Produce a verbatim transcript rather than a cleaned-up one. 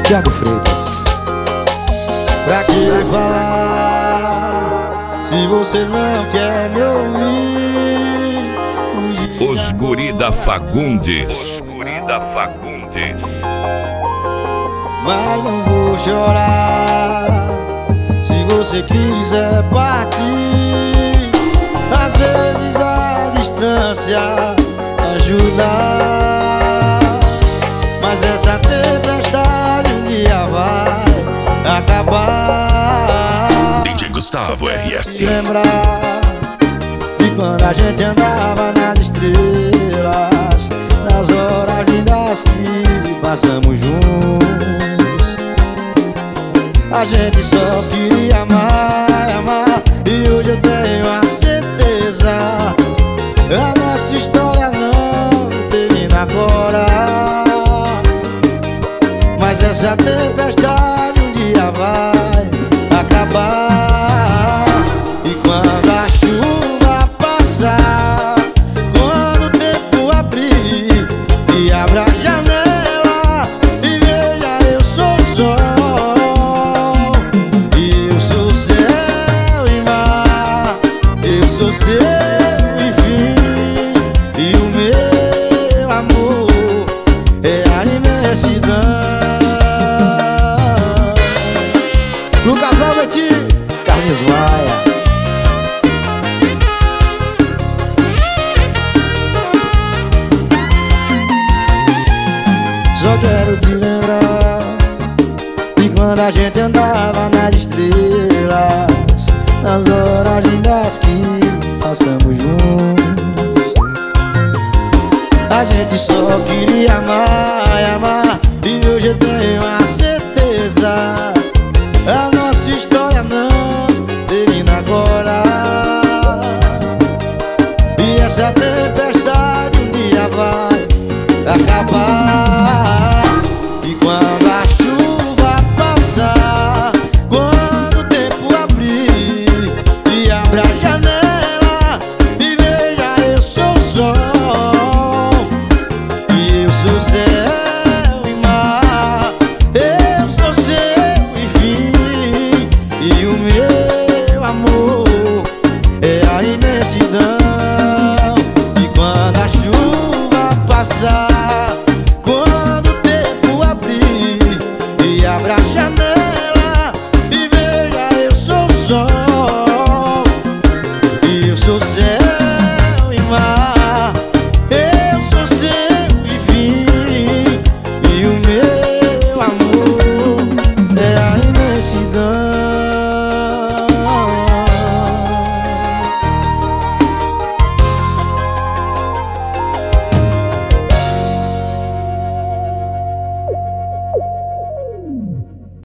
Thiago Freitas. Pra que falar se você não quer me ouvir? Os guri da Fagundes. Os guri da Fagundes. Mas não vou chorar se você quiser partir. Às vezes a distância ajuda, mas essa tempestade um dia vai acabar. D J Gustavo R S. Lembrar de quando a gente andava nas estrelas, nas horas lindas que passamos juntos. A gente só queria amar, amar, e hoje eu tenho a certeza a nossa história não termina agora. Mas essa tempestade um dia vai acabar. E quando a chuva passar, quando o tempo abrir, e abra a janela e veja, eu sou sol, e eu sou céu e mar, eu sou seu enfim, e o meu amor é a imensidão. Lucas Albert, Carlinhos Maia. Só quero te lembrar de quando a gente andava nas estrelas, nas horas lindas que passamos juntos. A gente só queria amar e amar, e hoje eu tenho a certeza